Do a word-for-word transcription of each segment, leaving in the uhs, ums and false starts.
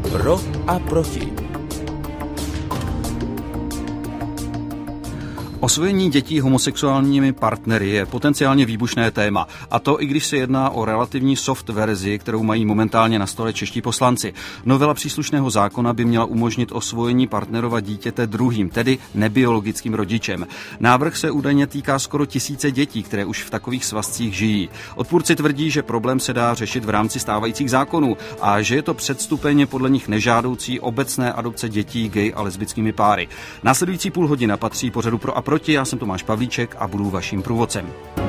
Pro a proti. Osvojení dětí homosexuálními partnery je potenciálně výbušné téma, a to i když se jedná o relativní soft verzi, kterou mají momentálně na stole čeští poslanci. Novela příslušného zákona by měla umožnit osvojení partnerova dítěte druhým, tedy nebiologickým rodičem. Návrh se údajně týká skoro tisíce dětí, které už v takových svazcích žijí. Odpůrci tvrdí, že problém se dá řešit v rámci stávajících zákonů a že je to předstupeň podle nich nežádoucí obecné adopce dětí gay a lesbickými páry. Následující půl hodina patří pořadu Pro a proti, já jsem Tomáš Pavlíček a budu vaším průvodcem.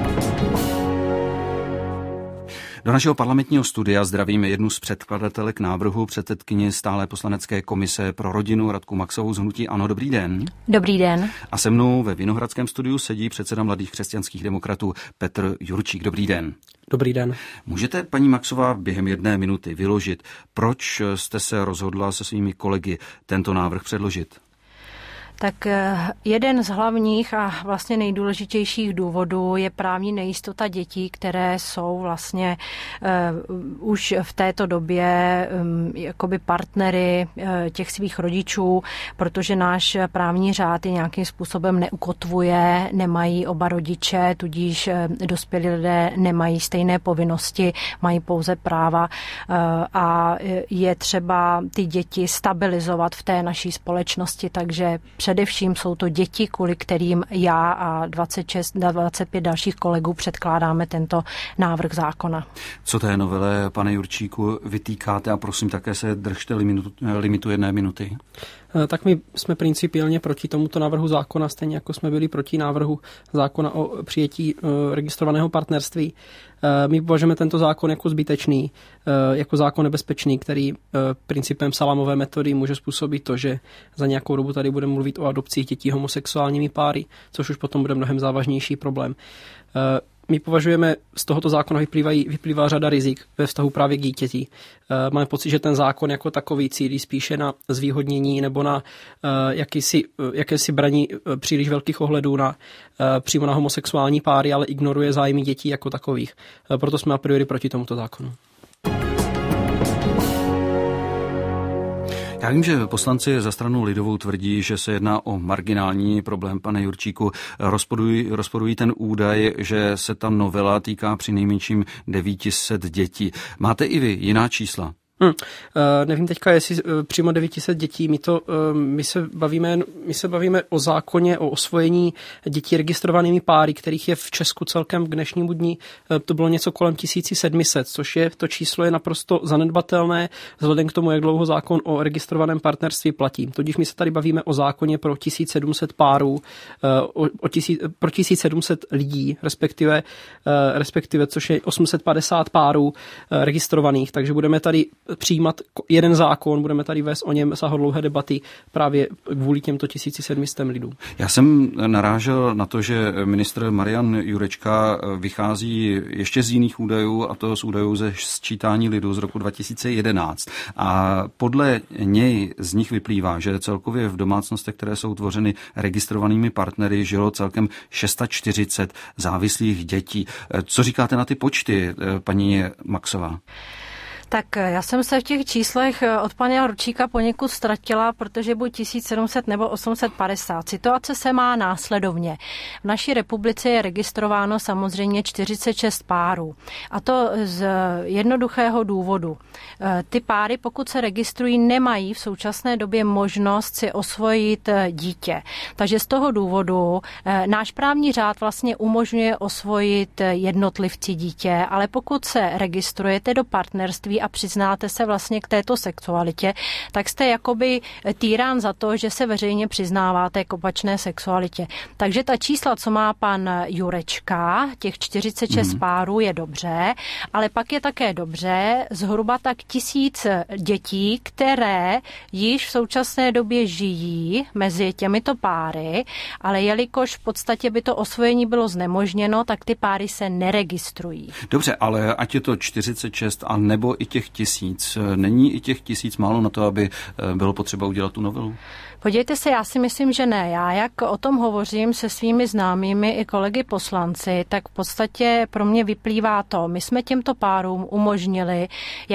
Do našeho parlamentního studia zdravíme jednu z předkladatelek návrhu, předsedkyni stálé poslanecké komise pro rodinu Radku Maxovou z hnutí ANO. Dobrý den. Dobrý den. A se mnou ve Vinohradském studiu sedí předseda Mladých křesťanských demokratů Petr Jurčík. Dobrý den. Dobrý den. Můžete, paní Maxová, během jedné minuty vyložit, proč jste se rozhodla se svými kolegy tento návrh předložit? Tak jeden z hlavních a vlastně nejdůležitějších důvodů je právní nejistota dětí, které jsou vlastně uh, už v této době um, jakoby partnery uh, těch svých rodičů, protože náš právní řád je nějakým způsobem neukotvuje, nemají oba rodiče, tudíž uh, dospělí lidé nemají stejné povinnosti, mají pouze práva uh, a je třeba ty děti stabilizovat v té naší společnosti, takže především jsou to děti, kvůli kterým já a dvacet šest, dvacet pět dalších kolegů předkládáme tento návrh zákona. Co té novele, pane Jurčíku, vytýkáte a prosím také se držte limitu, limitu jedné minuty? Tak my jsme principiálně proti tomuto návrhu zákona, stejně jako jsme byli proti návrhu zákona o přijetí registrovaného partnerství. My považujeme tento zákon jako zbytečný, jako zákon nebezpečný, který principem salámové metody může způsobit to, že za nějakou dobu tady budeme mluvit o adopcích dětí homosexuálními páry, což už potom bude mnohem závažnější problém. My považujeme, z tohoto zákona vyplývají, vyplývá řada rizik ve vztahu právě k dítěti. Máme pocit, že ten zákon jako takový cílí spíše na zvýhodnění nebo na jakýsi, jakési braní příliš velkých ohledů na, přímo na homosexuální páry, ale ignoruje zájmy dětí jako takových. Proto jsme a priori proti tomuto zákonu. Já vím, že poslanci za stranu lidovou tvrdí, že se jedná o marginální problém, pane Jurčíku. Rozporují, rozporují ten údaj, že se ta novela týká přinejmenším devět set dětí. Máte i vy jiná čísla? Hmm. Uh, nevím teďka, jestli uh, přímo devět set dětí. My, to, uh, my, se bavíme, my se bavíme o zákoně o osvojení dětí registrovanými páry, kterých je v Česku celkem k dnešnímu dní. Uh, to bylo něco kolem tisíc sedm set, což je, to číslo je naprosto zanedbatelné vzhledem k tomu, jak dlouho zákon o registrovaném partnerství platí. Tudíž my se tady bavíme o zákoně pro tisíc sedm set párů, uh, o, o tisíc, pro tisíc sedm set lidí, respektive, uh, respektive což je osm set padesát párů uh, registrovaných, takže budeme tady přijímat jeden zákon, budeme tady vést o něm sáhodlouhé debaty právě kvůli těmto tisíci sedmi stem lidů. Já jsem narážel na to, že ministr Marian Jurečka vychází ještě z jiných údajů, a to z údajů ze sčítání lidu z roku dva tisíce jedenáct. A podle něj z nich vyplývá, že celkově v domácnostech, které jsou tvořeny registrovanými partnery, žilo celkem čtyřicet šest závislých dětí. Co říkáte na ty počty, paní Maxová? Tak já jsem se v těch číslech od pana Jurčíka poněkud ztratila, protože buď tisíc sedm set nebo osm set padesát. Situace se má následovně. V naší republice je registrováno samozřejmě čtyřicet šest párů. A to z jednoduchého důvodu. Ty páry, pokud se registrují, nemají v současné době možnost si osvojit dítě. Takže z toho důvodu náš právní řád vlastně umožňuje osvojit jednotlivci dítě, ale pokud se registrujete do partnerství a přiznáte se vlastně k této sexualitě, tak jste jakoby týrán za to, že se veřejně přiznáváte k opačné sexualitě. Takže ta čísla, co má pan Jurečka, těch čtyřicet šest mm. párů, je dobře, ale pak je také dobře zhruba tak tisíc dětí, které již v současné době žijí mezi těmito páry, ale jelikož v podstatě by to osvojení bylo znemožněno, tak ty páry se neregistrují. Dobře, ale ať je to čtyřicet šest a nebo i těch tisíc, není i těch tisíc málo na to, aby bylo potřeba udělat tu novelu? Podívejte se, já si myslím, že ne. Já jak o tom hovořím se svými známými i kolegy poslanci, tak v podstatě pro mě vyplývá to. My jsme těmto párům umožnili jakýsi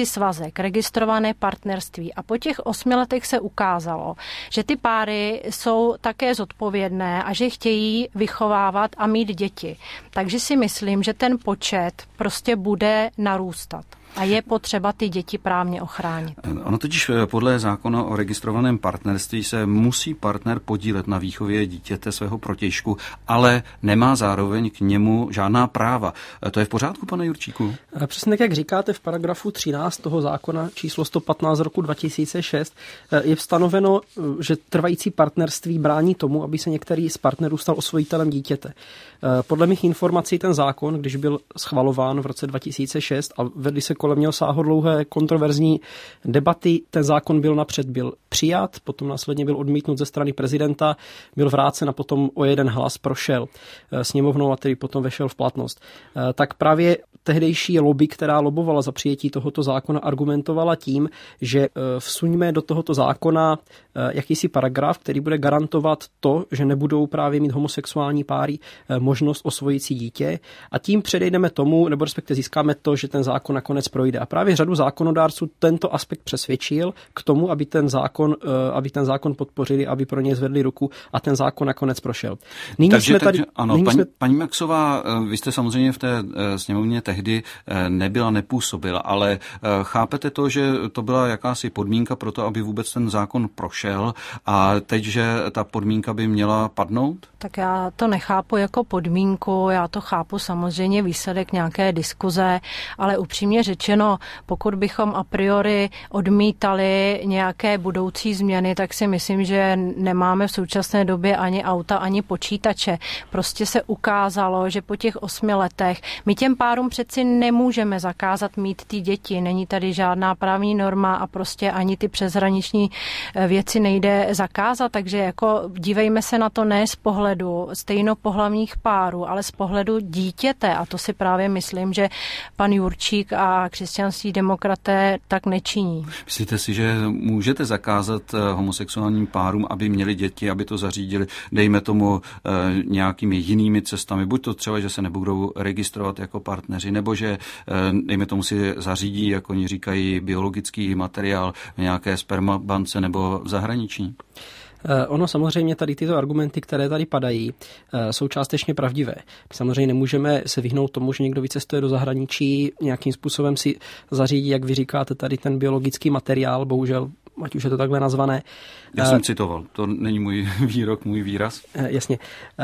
svazek, registrované partnerství a po těch osmi letech se ukázalo, že ty páry jsou také zodpovědné a že chtějí vychovávat a mít děti. Takže si myslím, že ten počet prostě bude narůstat. A je potřeba ty děti právně ochránit. Ono totiž podle zákona o registrovaném partnerství se musí partner podílet na výchově dítěte svého protějšku, ale nemá zároveň k němu žádná práva. To je v pořádku, pane Jurčíku? Přesně tak, jak říkáte, v paragrafu třináct toho zákona číslo sto patnáct z roku dva tisíce šest je stanoveno, že trvající partnerství brání tomu, aby se některý z partnerů stal osvojitelem dítěte. Podle mých informací ten zákon, když byl schvalován v roce dva tisíce šest a vedli se kolem něho sáhodlouhé kontroverzní debaty, ten zákon byl napřed byl přijat, potom následně byl odmítnut ze strany prezidenta, byl vrácen a potom o jeden hlas prošel sněmovnou a který potom vešel v platnost. Tak právě tehdejší lobby, která lobovala za přijetí tohoto zákona, argumentovala tím, že vsuňme do tohoto zákona jakýsi paragraf, který bude garantovat to, že nebudou právě mít homosexuální páry možnost osvojit si dítě a tím předejdeme tomu, nebo respektive získáme to, že ten zákon nakonec projde. A právě řadu zákonodárců tento aspekt přesvědčil k tomu, aby ten zákon, aby ten zákon podpořili, aby pro něj zvedli ruku a ten zákon nakonec prošel. Nyní takže, jsme takže tady, ano, nyní paní, jsme... paní Maxová, vy jste samozřejmě v té sněmovně tehdy nebyla, nepůsobila, ale chápete to, že to byla jakási podmínka pro to, aby vůbec ten zákon prošel a teď, že ta podmínka by měla padnout? Tak já to nechápu jako podmínku, já to chápu samozřejmě výsledek nějaké diskuze, ale upřímně řečeno, pokud bychom a priori odmítali nějaké budoucí změny, tak si myslím, že nemáme v současné době ani auta, ani počítače. Prostě se ukázalo, že po těch osmi letech my těm párům přeci nemůžeme zakázat mít ty děti. Není tady žádná právní norma a prostě ani ty přeshraniční věci nejde zakázat, takže jako dívejme se na to ne z pohledu stejnopohlavních párů, ale z pohledu dítěte a to si právě myslím, že pan Jurčík a křesťanští demokraté tak nečiní. Myslíte si, že můžete zakázat homosexuálním párům, aby měli děti, aby to zařídili, dejme tomu nějakými jinými cestami, buď to třeba, že se nebudou registrovat jako partneři, nebo že dejme tomu si zařídí, jak oni říkají, biologický materiál v nějaké spermabance nebo v zahraničí? Ono samozřejmě tady tyto argumenty, které tady padají, jsou částečně pravdivé. Samozřejmě nemůžeme se vyhnout tomu, že někdo vycestuje do zahraničí, nějakým způsobem si zařídí, jak vy říkáte, tady ten biologický materiál, bohužel, ať už je to takhle nazvané. Já jsem citoval, to není můj výrok, můj výraz. Jasně.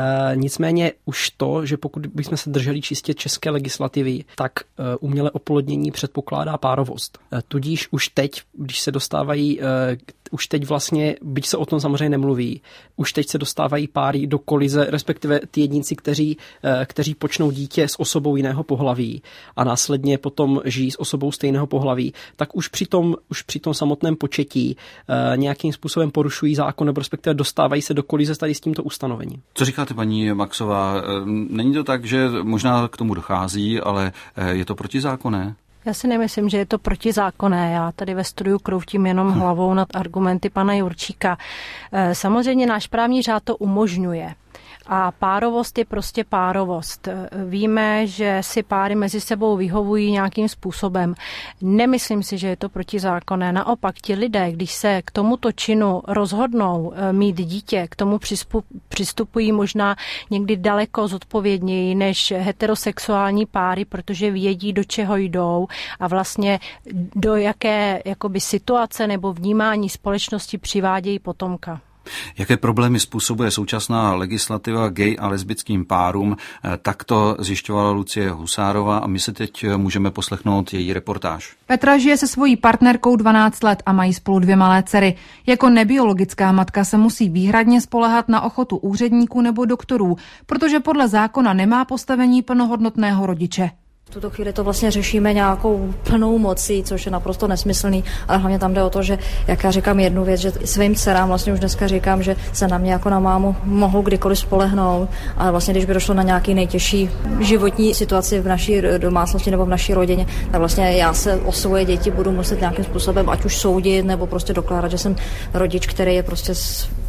Nicméně už to, že pokud bychom se drželi čistě české legislativy, tak umělé oplodnění předpokládá párovost. Tudíž už teď, když se dostávají, už teď vlastně, byť se o tom samozřejmě nemluví, už teď se dostávají páry do kolize, respektive ty jedinci, kteří, kteří počnou dítě s osobou jiného pohlaví a následně potom žijí s osobou stejného pohlaví, tak už při tom, už při tom samotném početí nějakým způsobem porušují zákon, nebo respektive dostávají se do kolize tady s tímto ustanovením. Co říkáte, paní Maxová? Není to tak, že možná k tomu dochází, ale je to protizákonné? Já si nemyslím, že je to protizákonné. Já tady ve studiu kroutím jenom hlavou nad argumenty pana Jurčíka. Samozřejmě náš právní řád to umožňuje. A párovost je prostě párovost. Víme, že si páry mezi sebou vyhovují nějakým způsobem. Nemyslím si, že je to protizákonné. Naopak ti lidé, když se k tomuto činu rozhodnou mít dítě, k tomu přistupují možná někdy daleko zodpovědněji než heterosexuální páry, protože vědí, do čeho jdou a vlastně do jaké jakoby situace nebo vnímání společnosti přivádějí potomka. Jaké problémy způsobuje současná legislativa gay a lesbickým párům? Tak to zjišťovala Lucie Husárová a my se teď můžeme poslechnout její reportáž. Petra žije se svojí partnerkou dvanáct let a mají spolu dvě malé dcery. Jako nebiologická matka se musí výhradně spoléhat na ochotu úředníků nebo doktorů, protože podle zákona nemá postavení plnohodnotného rodiče. V tuto chvíli to vlastně řešíme nějakou plnou mocí, což je naprosto nesmyslný, ale hlavně tam jde o to, že jak já říkám jednu věc, že svým dcerám vlastně už dneska říkám, že se na mě jako na mámu mohou kdykoliv spolehnout, ale vlastně když by došlo na nějaký nejtěžší životní situaci v naší domácnosti nebo v naší rodině, tak vlastně já se o svoje děti budu muset nějakým způsobem ať už soudit nebo prostě dokládat, že jsem rodič, který je prostě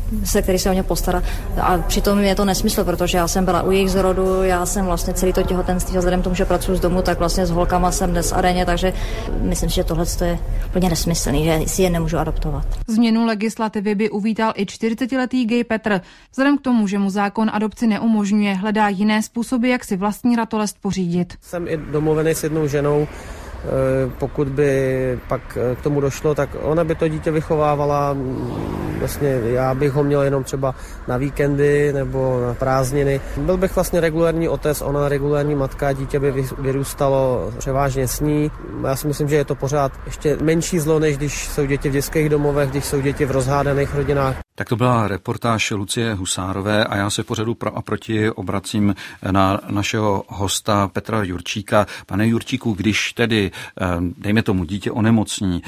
se, který se o ně postará. A přitom je to nesmysl, protože já jsem byla u jejich zrodu, já jsem vlastně celý to těhotenství, a vzhledem k tomu, že pracuji z domu, tak vlastně s holkama jsem dnes a denně, takže myslím si, že tohle je úplně nesmyslný, že si je nemůžu adoptovat. Změnu legislativy by uvítal i čtyřicetiletý gay Petr. Vzhledem k tomu, že mu zákon adopci neumožňuje, hledá jiné způsoby, jak si vlastní ratolest pořídit. Jsem i domluvený s jednou ženou, pokud by pak k tomu došlo, tak ona by to dítě vychovávala, vlastně já bych ho měl jenom třeba na víkendy nebo na prázdniny. Byl bych vlastně regulární otec, ona regulární matka, dítě by vyrůstalo převážně s ní. Já si myslím, že je to pořád ještě menší zlo, než když jsou děti v dětských domovech, když jsou děti v rozhádaných rodinách. Tak to byla reportáž Lucie Husárové a já se v pořadu pro a proti obracím na našeho hosta Petra Jurčíka. Pane Jurčíku, když tedy, dejme tomu, dítě onemocní,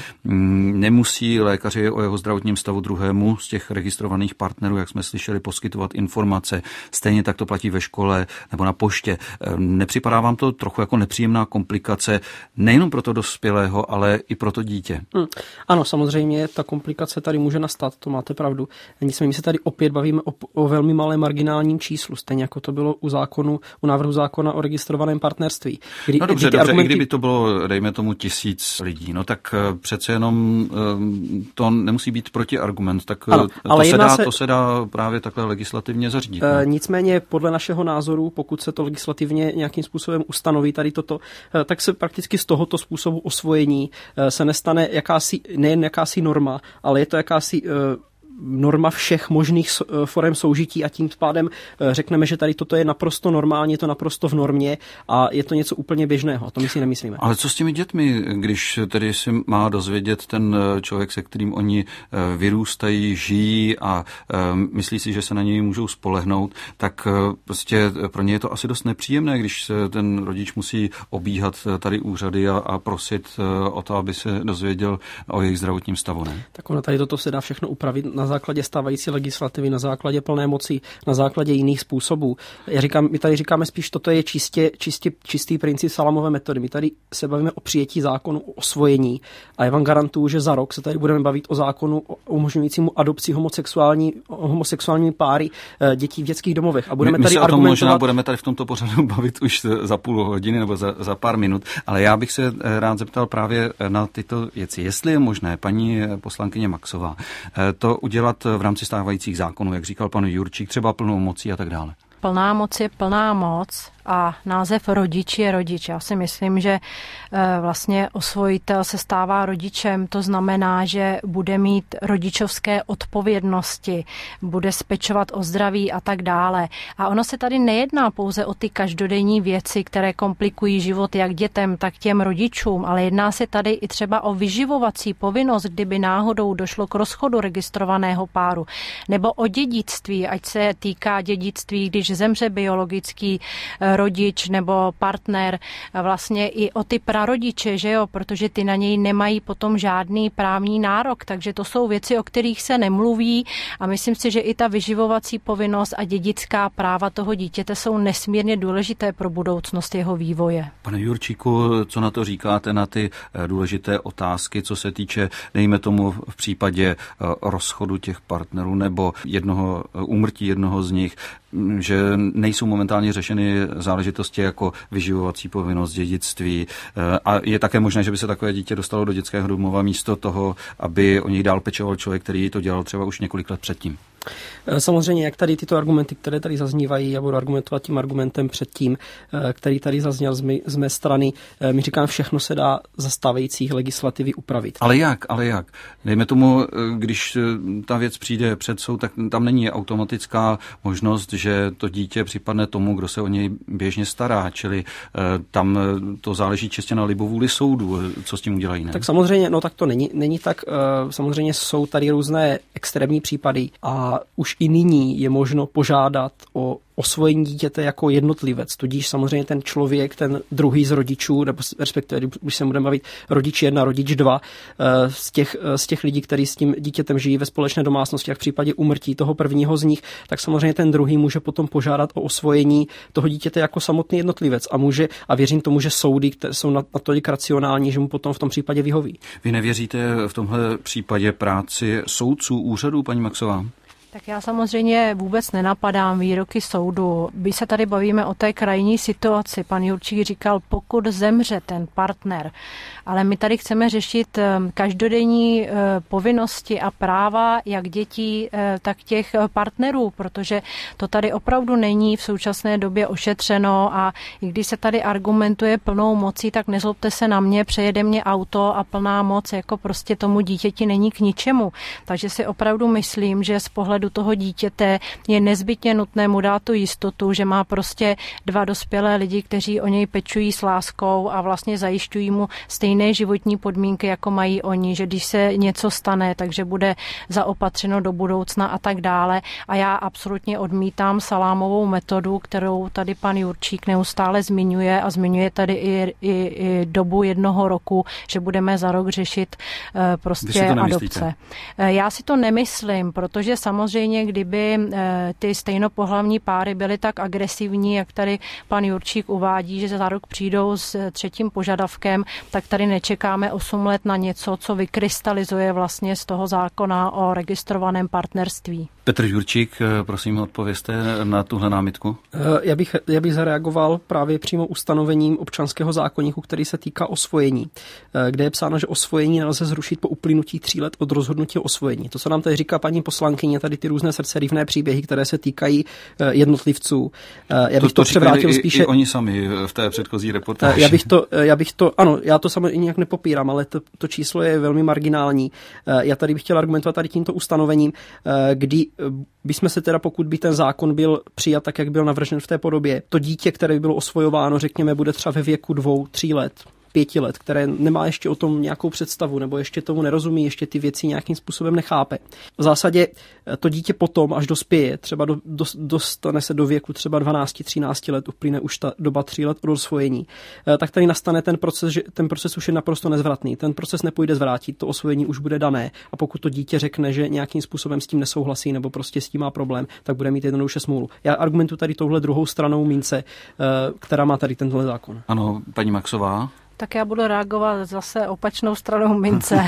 nemusí lékaři o jeho zdravotním stavu druhému z těch registrovaných partnerů, jak jsme slyšeli, poskytovat informace. Stejně tak to platí ve škole nebo na poště. Nepřipadá vám to trochu jako nepříjemná komplikace nejenom pro to dospělého, ale i pro to dítě? Hmm. Ano, samozřejmě ta komplikace tady může nastat, to máte pravdu. Nicméně my se tady opět bavíme o, o velmi malém marginálním číslu, stejně jako to bylo u zákonu, u návrhu zákona o registrovaném partnerství. Kdy, no dobře, kdy dobře argumenty... i kdyby to bylo, dejme tomu, tisíc lidí, no tak přece jenom to nemusí být protiargument, tak ano, to, se dá, se... to se dá právě takhle legislativně zařídit. E, nicméně podle našeho názoru, pokud se to legislativně nějakým způsobem ustanoví tady toto, tak se prakticky z tohoto způsobu osvojení se nestane jakási, nejen jakási norma, ale je to jakási norma všech možných forem soužití a tím pádem řekneme, že tady toto je naprosto normálně, je to naprosto v normě a je to něco úplně běžného. A to my si nemyslíme. Ale co s těmi dětmi, když tedy si má dozvědět ten člověk, se kterým oni vyrůstají, žijí a myslí si, že se na něj můžou spolehnout, tak prostě pro ně je to asi dost nepříjemné, když se ten rodič musí obíhat tady úřady a, a prosit o to, aby se dozvěděl o jejich zdravotním stavu, ne? Tak ono tady toto se dá všechno upravit na základě stávající legislativy, na základě plné moci, na základě jiných způsobů. Já říkám, my tady říkáme spíš, toto je čistě, čistě čistý princip salamové metody. My tady se bavíme o přijetí zákonu o osvojení a já vám garantuju, že za rok se tady budeme bavit o zákonu umožňujícímu adopci homosexuální, homosexuální páry dětí v dětských domovech. A budeme my, my tady se o tom argumentovat... možná budeme tady v tomto pořadu bavit už za půl hodiny nebo za, za pár minut, ale já bych se rád zeptal právě na tyto věci. Jestli je možné, paní poslankyně Maxová, to udělat v rámci stávajících zákonů, jak říkal pan Jurčík, třeba plnou mocí a tak dále? Plná moc je plná moc a název rodič je rodič. Já si myslím, že vlastně osvojitel se stává rodičem, to znamená, že bude mít rodičovské odpovědnosti, bude spečovat o zdraví a tak dále. A ono se tady nejedná pouze o ty každodenní věci, které komplikují život jak dětem, tak těm rodičům, ale jedná se tady i třeba o vyživovací povinnost, kdyby náhodou došlo k rozchodu registrovaného páru, nebo o dědictví, ať se týká dědictví, když zemře biologický rodič nebo partner, vlastně i o ty prarodiče, že jo, protože ty na něj nemají potom žádný právní nárok, takže to jsou věci, o kterých se nemluví a myslím si, že i ta vyživovací povinnost a dědická práva toho dítěte jsou nesmírně důležité pro budoucnost jeho vývoje. Pane Jurčíku, co na to říkáte, na ty důležité otázky, co se týče, dejme tomu v případě rozchodu těch partnerů nebo jednoho úmrtí jednoho z nich, že nejsou momentálně řešeny záležitosti jako vyživovací povinnost, dědictví a je také možné, že by se takové dítě dostalo do dětského domova místo toho, aby o něj dál pečoval člověk, který to dělal třeba už několik let předtím. Samozřejmě, jak tady tyto argumenty, které tady zaznívají, já budu argumentovat tím argumentem předtím, který tady zazněl z, mé, z mé strany. My říkám, všechno se dá za stávajících legislativy upravit. Ale jak? Ale jak? Dejme tomu, když ta věc přijde před soud, tak tam není automatická možnost, že to dítě připadne tomu, kdo se o něj běžně stará, čili tam to záleží čistě na libovůli soudu, co s tím udělají, ne? Tak samozřejmě, no tak to není, není tak, samozřejmě jsou tady různé extrémní případy a už i nyní je možno požádat o osvojení dítěte jako jednotlivec, tudíž samozřejmě ten člověk, ten druhý z rodičů, nebo respektive, když se budeme bavit rodič jedna, rodič dva, z těch, z těch lidí, kteří s tím dítětem žijí ve společné domácnosti, jak v případě úmrtí toho prvního z nich, tak samozřejmě ten druhý může potom požádat o osvojení toho dítěte jako samotný jednotlivec a může, a věřím tomu, že soudy, které jsou natolik racionální, že mu potom v tom případě vyhoví. Vy nevěříte v tomhle případě práci soudců, úřadů, paní Maxová? Tak já samozřejmě vůbec nenapadám výroky soudu. My se tady bavíme o té krajní situaci. Pan Jurčík říkal, pokud zemře ten partner, ale my tady chceme řešit každodenní povinnosti a práva jak dětí, tak těch partnerů, protože to tady opravdu není v současné době ošetřeno a i když se tady argumentuje plnou mocí, tak nezlobte se na mě, přejede mě auto a plná moc jako prostě tomu dítěti není k ničemu. Takže si opravdu myslím, že z pohledu toho dítěte je nezbytně nutné mu dát tu jistotu, že má prostě dva dospělé lidi, kteří o něj pečují s láskou a vlastně zajišťují mu stejné životní podmínky, jako mají oni, že když se něco stane, takže bude zaopatřeno do budoucna a tak dále. A já absolutně odmítám salámovou metodu, kterou tady pan Jurčík neustále zmiňuje a zmiňuje tady i, i, i dobu jednoho roku, že budeme za rok řešit uh, prostě adopce. Uh, já si to nemyslím, protože samozřejmě, kdyby uh, ty stejnopohlavní páry byly tak agresivní, jak tady pan Jurčík uvádí, že za rok přijdou s třetím požadavkem, tak tady nečekáme osm let na něco, co vykrystalizuje vlastně z toho zákona o registrovaném partnerství. Petr Jurčík, prosím, odpovězte na tuhle námitku. Já bych, já bych zareagoval právě přímo ustanovením občanského zákoníku, který se týká osvojení, kde je psáno, že osvojení nelze zrušit po uplynutí tří let od rozhodnutí o osvojení. To, co nám tady říká paní poslankyně, tady ty různé srdcerivné příběhy, které se týkají jednotlivců. Já bych to, to převrátil spíše. I oni sami v té předchozí reportáži. Já bych to, já bych to, ano, já to samozřejmě nějak nepopírám, ale to, to číslo je velmi marginální. Já tady bych chtěl argumentovat tady tímto ustanovením, kdy bychom se teda, pokud by ten zákon byl přijat tak, jak byl navržen v té podobě, to dítě, které by bylo osvojováno, řekněme, bude třeba ve věku dvou, tří let, pěti let, které nemá ještě o tom nějakou představu, nebo ještě tomu nerozumí, ještě ty věci nějakým způsobem nechápe. V zásadě to dítě potom, až dospěje, třeba do, do, dostane se do věku třeba dvanáct třináct let, uplyne už ta doba tří let od osvojení, tak tady nastane ten proces, že ten proces už je naprosto nezvratný. Ten proces nepůjde zvrátit, to osvojení už bude dané a pokud to dítě řekne, že nějakým způsobem s tím nesouhlasí nebo prostě s tím má problém, tak bude mít jednoduše smůlu. Já argumentuji tady touhle druhou stranou mince, která má tady tenhle zákon. Ano, paní Maxová. Tak já budu reagovat zase opačnou stranou mince,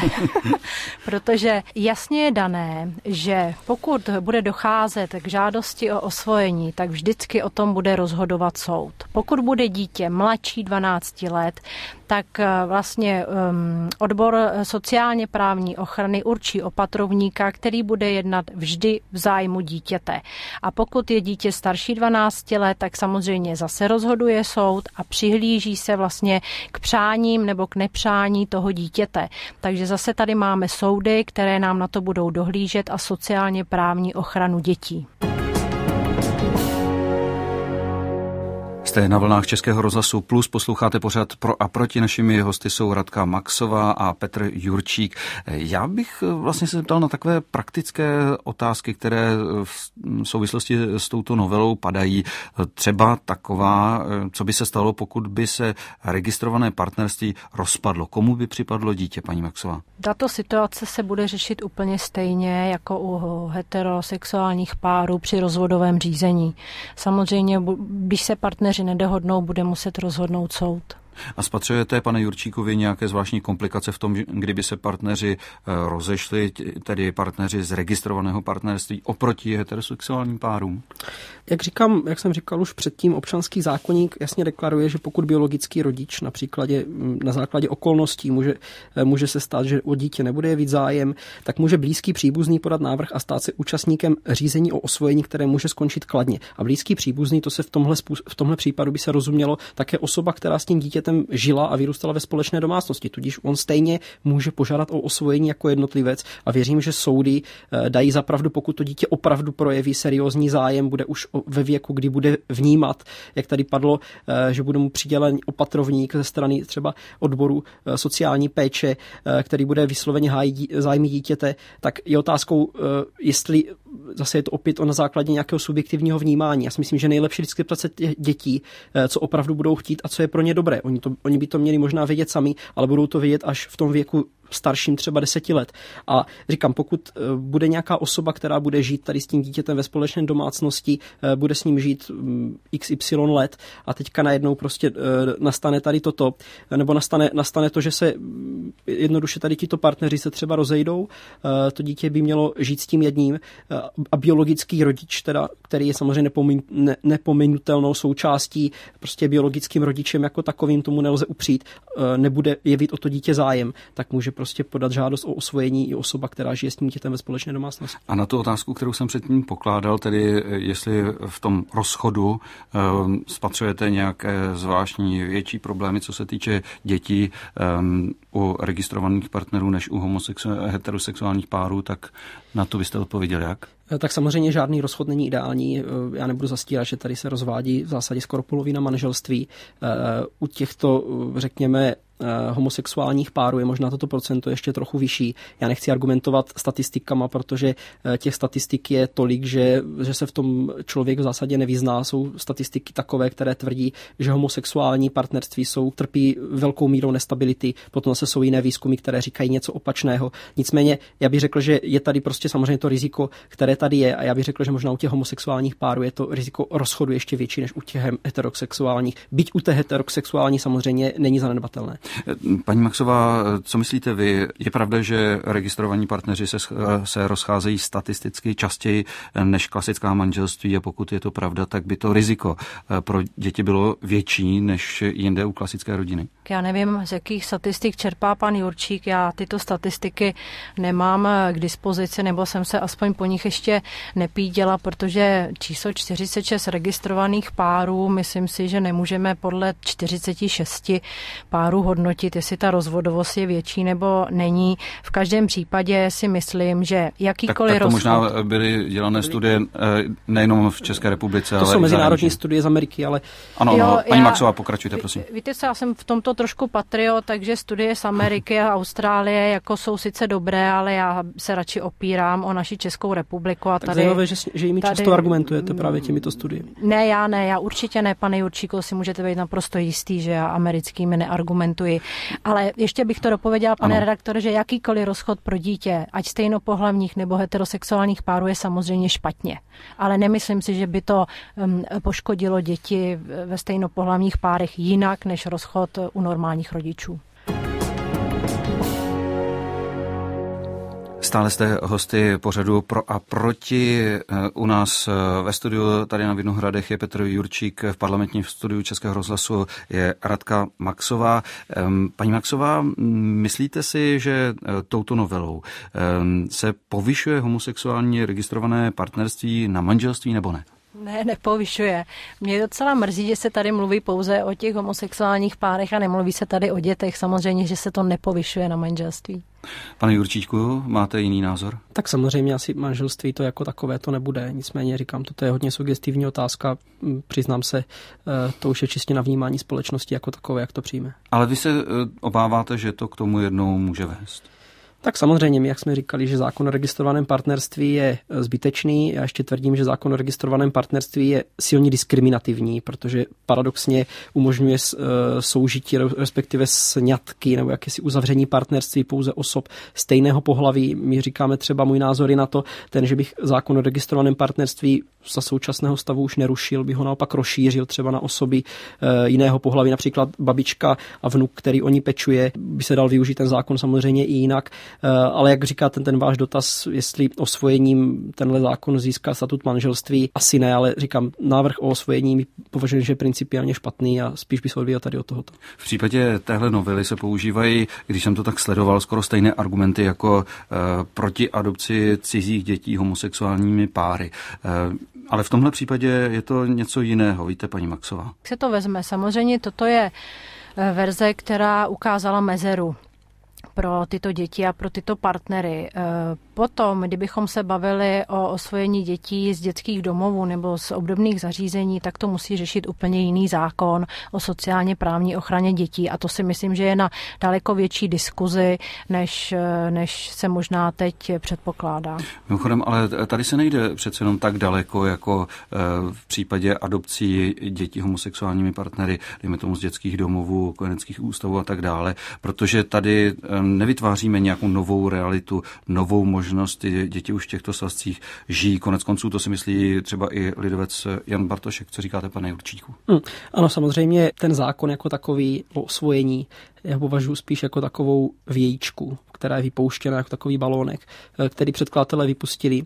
protože jasně je dané, že pokud bude docházet k žádosti o osvojení, tak vždycky o tom bude rozhodovat soud. Pokud bude dítě mladší dvanácti let, tak vlastně um, odbor sociálně právní ochrany určí opatrovníka, který bude jednat vždy v zájmu dítěte. A pokud je dítě starší dvanácti let, tak samozřejmě zase rozhoduje soud a přihlíží se vlastně k přáním nebo k nepřání toho dítěte. Takže zase tady máme soudy, které nám na to budou dohlížet a sociálně právní ochranu dětí. Jste na vlnách Českého rozhlasu Plus, posloucháte pořad Pro a proti. Našimi hosty jsou Radka Maxová a Petr Jurčík. Já bych vlastně se zeptal na takové praktické otázky, které v souvislosti s touto novelou padají. Třeba taková, co by se stalo, pokud by se registrované partnerství rozpadlo. Komu by připadlo dítě, paní Maxová? Tato situace se bude řešit úplně stejně jako u heterosexuálních párů při rozvodovém řízení. Samozřejmě, když se partneři nedohodnou, bude muset rozhodnout soud. A spatřujete, pane Jurčíkovi, nějaké zvláštní komplikace v tom, kdyby se partneři rozešli, tedy partneři z registrovaného partnerství oproti heterosexuálním párům? Jak říkám, jak jsem říkal už předtím, občanský zákoník jasně deklaruje, že pokud biologický rodič na příkladě, na základě okolností může, může se stát, že o dítě nebude jevit zájem, tak může blízký příbuzný podat návrh a stát se účastníkem řízení o osvojení, které může skončit kladně. A blízký příbuzný, to se v tomhle, v tomhle případu by se rozumělo také osoba, která s tím dítětem žila a vyrůstala ve společné domácnosti. Tudíž on stejně může požádat o osvojení jako jednotlivec a věřím, že soudy dají za pravdu, pokud to dítě opravdu projeví seriózní zájem, bude už ve věku, kdy bude vnímat, jak tady padlo, že bude mu přidělen opatrovník ze strany třeba odboru sociální péče, který bude vysloveně hájit zájmy dítěte, tak je otázkou, jestli zase je to opět na základě nějakého subjektivního vnímání. Já si myslím, že nejlepší vždycky ptát se dětí, co opravdu budou chtít a co je pro ně dobré. Oni, to, oni by to měli možná vědět sami, ale budou to vědět až v tom věku starším třeba deseti let. A říkám, pokud bude nějaká osoba, která bude žít tady s tím dítětem ve společné domácnosti, bude s ním žít iks ypsilon let a teďka najednou prostě nastane tady toto, nebo nastane, nastane to, že se jednoduše tady tito partneři se třeba rozejdou, to dítě by mělo žít s tím jedním a biologický rodič, teda, který je samozřejmě nepomin, ne, nepominutelnou součástí, prostě biologickým rodičem jako takovým, tomu nelze upřít, nebude jevit o to dítě zájem, tak může prostě podat žádost o osvojení i osoba, která žije s tím dítětem ve společné domácnosti. A na tu otázku, kterou jsem předtím pokládal, tedy jestli v tom rozchodu um, spatřujete nějaké zvláštní větší problémy, co se týče dětí um, u registrovaných partnerů než u homosexu- heterosexuálních párů, tak na to byste odpověděl jak? Tak samozřejmě žádný rozchod není ideální. Já nebudu zastírat, že tady se rozvádí v zásadě skoro polovina manželství. U těchto, řekněme, homosexuálních párů je možná toto procento ještě trochu vyšší. Já nechci argumentovat statistikama, protože těch statistik je tolik, že, že se v tom člověk v zásadě nevyzná. Jsou statistiky takové, které tvrdí, že homosexuální partnerství jsou, trpí velkou mírou nestability. Potom zase jsou jiné výzkumy, které říkají něco opačného. Nicméně já bych řekl, že je tady prostě samozřejmě to riziko, které tady je, a já bych řekl, že možná u těch homosexuálních párů je to riziko rozchodu ještě větší než u těch heterosexuálních. Byť u té heterosexuální samozřejmě není zanedbatelné. Paní Maxová, co myslíte vy? Je pravda, že registrovaní partneři se, se rozcházejí statisticky častěji než klasická manželství, a pokud je to pravda, tak by to riziko pro děti bylo větší než jinde u klasické rodiny? Já nevím, z jakých statistik čerpá pan Jurčík. Já tyto statistiky nemám k dispozici, nebo jsem se aspoň po nich ještě nepíděla, protože číslo čtyřicet šest registrovaných párů, myslím si, že nemůžeme podle čtyřicet šest párů hodnotit, jestli ta rozvodovost je větší nebo není. V každém případě si myslím, že jakýkoliv tak, tak to rozchod... možná byly dělané studie nejenom v České republice, to ale jsou mezinárodní studie z Ameriky, ale... Ano, jo, no, paní já, Maxová, pokračujte, prosím. Víte co, já jsem v tomto trošku patriot, takže studie z Ameriky a Austrálie jako jsou sice dobré, ale já se radši opírám o naši Českou republiku. A tak tady, zajímavé, že, že jimi tady, často argumentujete právě těmito studiemi. Ne, já ne, já určitě ne, pane Jurčíku, si můžete být naprosto jistý, že já americkými neargumentuji. Ale ještě bych to dopověděla, pane ano. redaktore, že jakýkoliv rozchod pro dítě, ať stejnopohlavních nebo heterosexuálních párů, je samozřejmě špatně. Ale nemyslím si, že by to um, poškodilo děti ve stejnopohlavních párech jinak než rozchod u normálních rodičů. Stále jste hosty pořadu Pro a proti. U nás ve studiu tady na Vinohradech je Petr Jurčík, v parlamentním studiu Českého rozhlasu je Radka Maxová. Paní Maxová, myslíte si, že touto novelou se povyšuje homosexuální registrované partnerství na manželství nebo ne? Ne, nepovyšuje. Mě docela mrzí, že se tady mluví pouze o těch homosexuálních párech a nemluví se tady o dětech. Samozřejmě, že se to nepovyšuje na manželství. Pane Jurčíčku, máte jiný názor? Tak samozřejmě asi manželství to jako takové to nebude. Nicméně říkám, to je hodně sugestivní otázka. Přiznám se, to už je čistě na vnímání společnosti jako takové, jak to přijme. Ale vy se obáváte, že to k tomu jednou může vést? Tak samozřejmě, jak jsme říkali, že zákon o registrovaném partnerství je zbytečný. Já ještě tvrdím, že zákon o registrovaném partnerství je silně diskriminativní, protože paradoxně umožňuje soužití, respektive sňatky nebo jakési uzavření partnerství pouze osob stejného pohlaví. My říkáme třeba, můj názor je na to, ten, že bych zákon o registrovaném partnerství za současného stavu už nerušil, bych ho naopak rozšířil třeba na osoby jiného pohlaví, například babička a vnuk, který o ní pečuje, by se dal využít ten zákon samozřejmě i jinak. Ale jak říká ten, ten váš dotaz, jestli osvojením tenhle zákon získá statut manželství, asi ne, ale říkám, návrh o osvojení považuji, že je principiálně špatný a spíš by se odvíjel tady od tohoto. V případě téhle novely se používají, když jsem to tak sledoval, skoro stejné argumenty jako uh, proti adopci cizích dětí homosexuálními páry. Uh, ale v tomhle případě je to něco jiného, víte, paní Maxová? Jak se to vezme? Samozřejmě toto je verze, která ukázala mezeru pro tyto děti a pro tyto partnery. Potom, kdybychom se bavili o osvojení dětí z dětských domovů nebo z obdobných zařízení, tak to musí řešit úplně jiný zákon o sociálně právní ochraně dětí a to si myslím, že je na daleko větší diskuzi, než, než se možná teď předpokládá. Mimochodem, ale tady se nejde přece jenom tak daleko, jako v případě adopcí dětí homosexuálními partnery, dejme tomu z dětských domovů, kojeneckých ústavů a tak dále, protože tady nevytváříme nějakou novou realitu, novou možnost. Ty děti už v těchto svazcích žijí. Konec konců to si myslí třeba i lidovec Jan Bartošek. Co říkáte, pane Jurčíku? Hmm. Ano, samozřejmě ten zákon jako takový o osvojení já považuji spíš jako takovou vějíčku, která je vypouštěna jako takový balónek, který předkladatelé vypustili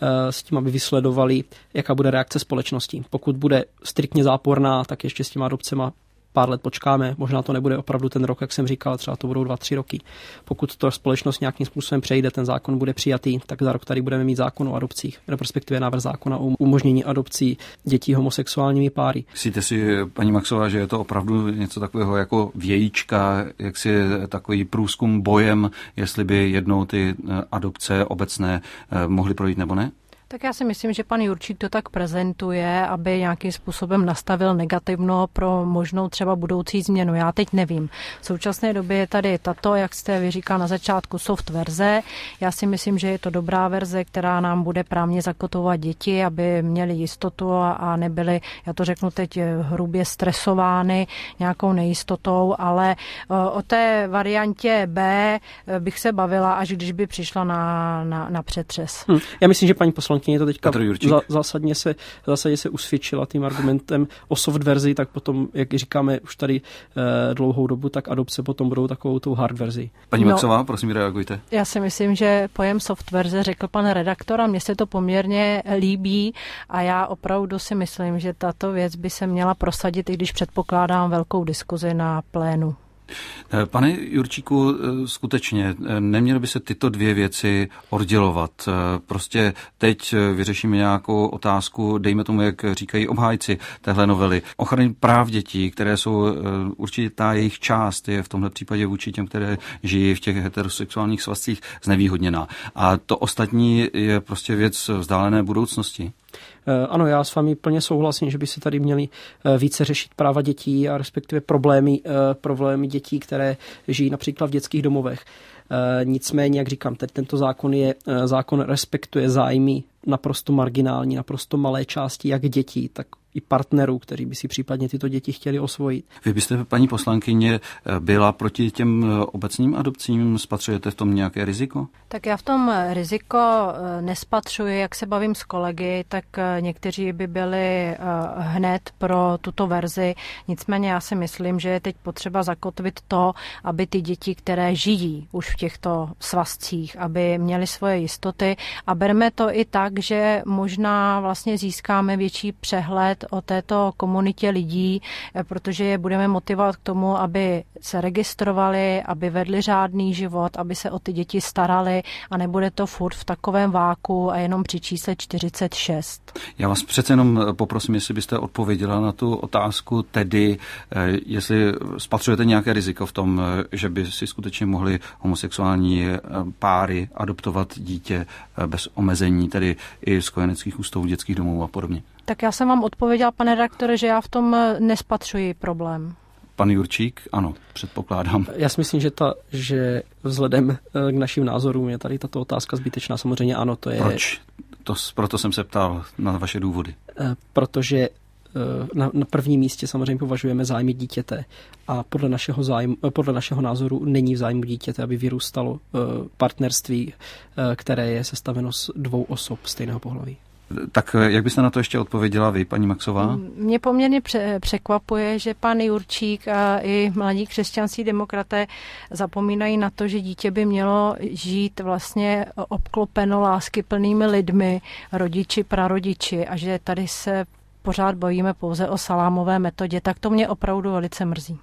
s tím, aby vysledovali, jaká bude reakce společnosti. Pokud bude striktně záporná, tak ještě s těma adopcema pár let počkáme, možná to nebude opravdu ten rok, jak jsem říkal, třeba to budou dva, tři roky. Pokud to společnost nějakým způsobem přejde, ten zákon bude přijatý, tak za rok tady budeme mít zákon o adopcích, respektive návrh zákona o umožnění adopcí dětí homosexuálními páry. Myslíte si, paní Maxová, že je to opravdu něco takového jako vějíčka, jak si takový průzkum bojem, jestli by jednou ty adopce obecné mohly projít nebo ne? Tak já si myslím, že pan Jurčík to tak prezentuje, aby nějakým způsobem nastavil negativno pro možnou třeba budoucí změnu. Já teď nevím. V současné době je tady tato, jak jste vy říkal na začátku, soft verze. Já si myslím, že je to dobrá verze, která nám bude právně zakotovat děti, aby měli jistotu a nebyly, já to řeknu teď, hrubě stresovány nějakou nejistotou, ale o té variantě B bych se bavila, až když by přišla na, na, na přetřes. Hmm. Já myslím, že paní poslankyně to teďka za, zásadně, se, zásadně se usvědčila tím argumentem o soft verzi, tak potom, jak říkáme už tady e, dlouhou dobu, tak adopce potom budou takovou tou hard verzi. Paní Maxová, no, prosím, reagujte. Já si myslím, že pojem soft verze řekl pan redaktor a mně se to poměrně líbí a já opravdu si myslím, že tato věc by se měla prosadit, i když předpokládám velkou diskuzi na plénu. Pane Jurčíku, skutečně neměly by se tyto dvě věci oddělovat. Prostě teď vyřešíme nějakou otázku, dejme tomu, jak říkají obhájci téhle novely. Ochrany práv dětí, které jsou určitě ta jejich část, je v tomhle případě vůči těm, které žijí v těch heterosexuálních svazcích, znevýhodněná. A to ostatní je prostě věc vzdálené budoucnosti. Ano, já s vámi plně souhlasím, že by se tady měly více řešit práva dětí a respektive problémy, problémy dětí, které žijí například v dětských domovech. Nicméně, jak říkám, teď tento zákon je, zákon respektuje zájmy naprosto marginální, naprosto malé části jak dětí, tak i partnerů, kteří by si případně tyto děti chtěli osvojit. Vy byste, paní poslankyně, byla proti těm obecním adopcím? Spatřujete v tom nějaké riziko? Tak já v tom riziko nespatřuji, jak se bavím s kolegy, tak někteří by byli hned pro tuto verzi. Nicméně já si myslím, že je teď potřeba zakotvit to, aby ty děti, které žijí už v těchto svazcích, aby měly svoje jistoty a berme to i tak, že možná vlastně získáme větší přehled o této komunitě lidí, protože je budeme motivovat k tomu, aby se registrovali, aby vedli řádný život, aby se o ty děti starali a nebude to furt v takovém váku a jenom při čísle čtyřicet šest. Já vás přece jenom poprosím, jestli byste odpověděla na tu otázku, tedy jestli spatřujete nějaké riziko v tom, že by si skutečně mohli homosexuální páry adoptovat dítě bez omezení, tedy i z kojeneckých ústavů, dětských domů a podobně. Tak já jsem vám odpověděla, pane redaktore, že já v tom nespatřuji problém. Pan Jurčík, ano, předpokládám. Já si myslím, že, ta, že vzhledem k našim názorům je tady tato otázka zbytečná. Samozřejmě ano, to je... Proč? To, proto jsem se ptal na vaše důvody. Protože na, na prvním místě samozřejmě považujeme zájmy dítěte a podle našeho, zájmu, podle našeho názoru není v zájmu dítěte, aby vyrůstalo partnerství, které je sestaveno z dvou osob stejného pohlaví. Tak jak byste na to ještě odpověděla vy, paní Maxová? Mě poměrně překvapuje, že pan Jurčík a i mladí křesťanští demokraté zapomínají na to, že dítě by mělo žít vlastně obklopeno láskyplnými lidmi, rodiči, prarodiči a že tady se pořád bavíme pouze o salámové metodě, tak to mě opravdu velice mrzí.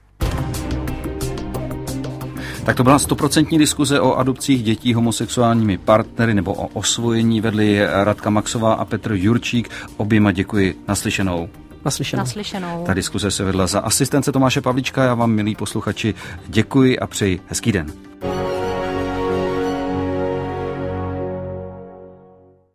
Tak to byla stoprocentní diskuze o adopcích dětí homosexuálními partnery nebo o osvojení. Vedli Radka Maxová a Petr Jurčík. Oběma děkuji. Naslyšenou. Naslyšenou. Naslyšenou. Ta diskuze se vedla za asistence Tomáše Pavlíčka. Já vám, milí posluchači, děkuji a přeji hezký den.